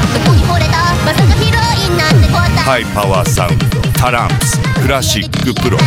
ハイパワーサウンドタランプスクラシックプロ。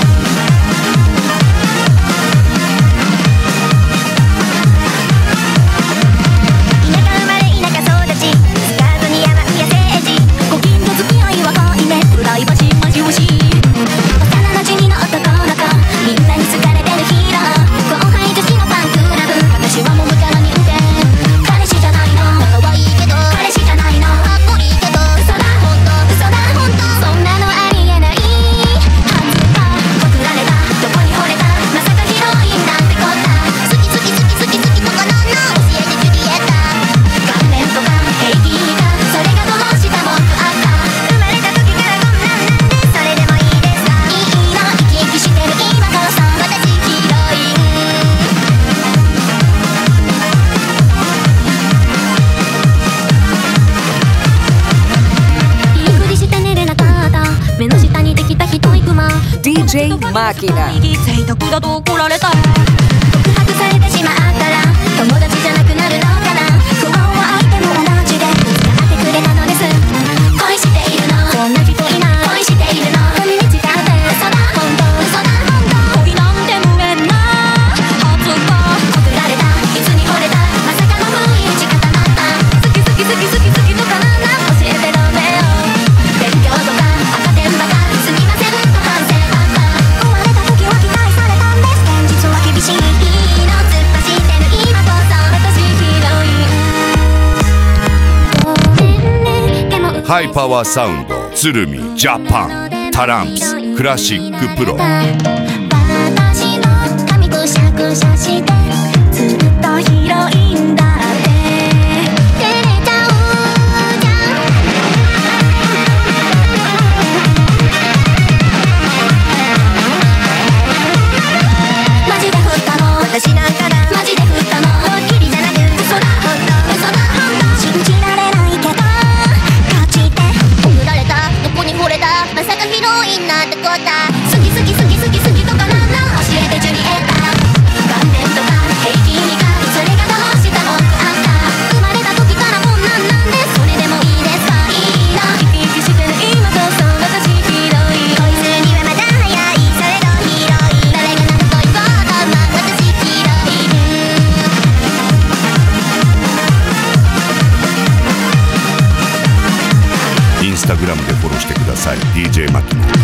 DJ マキナ。 贅沢だと怒られた。告白されてしまったら友達じゃなくなるのかな。不安は相手も同じで使ってくれたのです。恋しているのそんな人いない。恋しているの本に誓って嘘だ本当嘘だ本当。恋なんて無縁な初恋。告られたいつに惚れたまさかの不意打ち固まった。好き好き好き好き好きとかなんだ教えてロメオ。勉強とか赤点ばかすみませんと反省ばっか。生まれた時は期待されたんです。現実は厳しいの突っ走ってる今こそ私ヒロイン。ごめんねでもハイパワーサウンド鶴見ジャパンタランプスクラシックプロ。 私の髪くしゃくしゃしてずっとヒロインだって照れちゃうじゃん。マジで振ったの私なんかだ。マジで振ったのドッキリじゃなく嘘だ本当嘘だ本当。信じられないけど勝ちって送られたどこに惚れたまさかヒロインなんてこった。好き好き好き好き好きとかなんなん教えてジュリエッタ。顔面とか平気にかそれがどうした文句あった。生まれた時からこんなんなんでそれでもいいですか。いいな生き生きしてる今こそ私ヒロイン。恋するにはまだ早いそれどヒロイン。誰がなんと言おうとまあ私ヒロイン。 インスタグラムでフォローしてください。DJ マキナ。